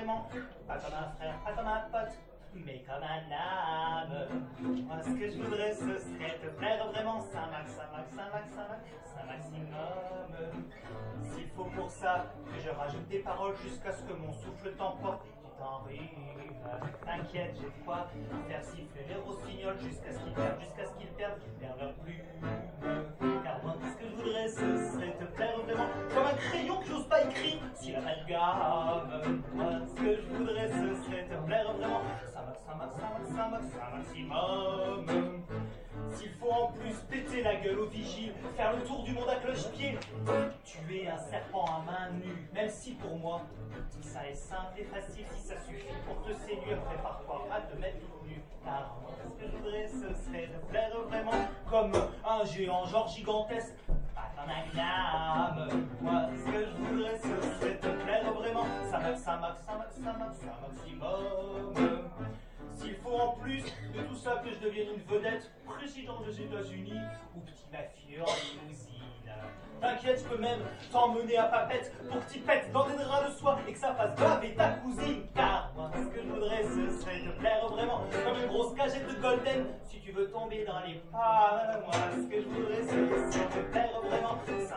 vraiment. Pas comme un frère, pas comme un pote, mais comme un âme. Moi, ce que je voudrais, ce serait te plaire vraiment. Saint maximum. S'il faut pour ça que je rajoute des paroles jusqu'à ce que mon souffle t'emporte, tu t'en rives. T'inquiète, j'ai de quoi faire siffler les rossignols jusqu'à ce qu'ils perdent leur plume. Car moi, ce que je voudrais, ce serait te plaire vraiment. Comme un crayon que j'ose pas écrire si l'amalgame. Moi, ce que je voudrais, ce serait te plaire vraiment. Saint maximum. S'il faut en plus péter la gueule aux vigiles, faire le tour du monde à cloche-pied, tuer un serpent à main nue, même si pour moi, tout ça est simple et facile, si ça suffit pour te séduire, prépare-toi à te mettre tout nu. Car moi, ce que je voudrais, ce serait te plaire vraiment comme un géant, genre gigantesque, pas comme un gname. Moi, ce que je voudrais, ce serait te plaire vraiment. Saint maximum. S'il faut en plus de tout ça que je devienne une vedette, président des États-Unis ou petit mafieux en limousine. T'inquiète, je peux même t'emmener à papette pour que t'y pètes dans des draps de soie et que ça fasse baver ta cousine. Car moi, ce que je voudrais, ce serait te plaire vraiment comme une grosse cagette de golden. Si tu veux tomber dans les pas, moi, ce que je voudrais, ce serait te plaire vraiment. Saint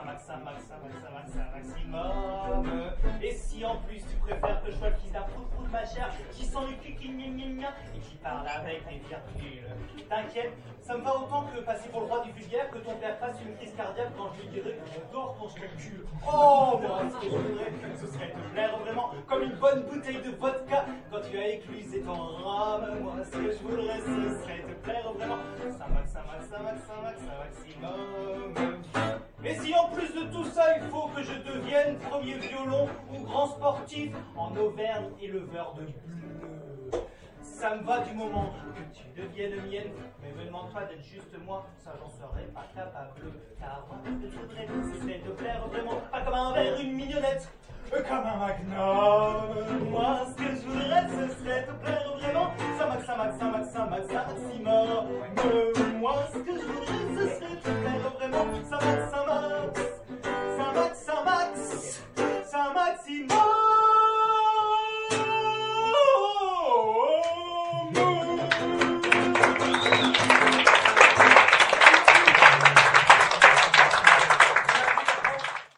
maximum. Et si en plus tu préfères que je sois le fils d'un fou de ma chair qui sent le kiki et qui parle avec des virgules, t'inquiète, ça me va autant que passer pour le roi du vulgaire, que ton père fasse une crise cardiaque quand je lui dirai que j'adore quand je calcule. Oh, moi, ce que je voudrais, ce serait te plaire vraiment comme une bonne bouteille de vodka quand tu as éclusé ton rhum. Moi, ce que je voudrais, ce serait te plaire vraiment. Saint maximum. Et si en plus de tout ça, il faut que je devienne premier violon ou grand sportif en Auvergne éleveur de bleu, ça me va du moment que tu deviennes mienne, mais me demande pas d'être juste moi, ça j'en serais pas capable. Car moi, ce que je voudrais, c'est te plaire vraiment, pas comme un verre, une mignonnette, comme un magnum. Moi, ce que je voudrais, ce serait te plaire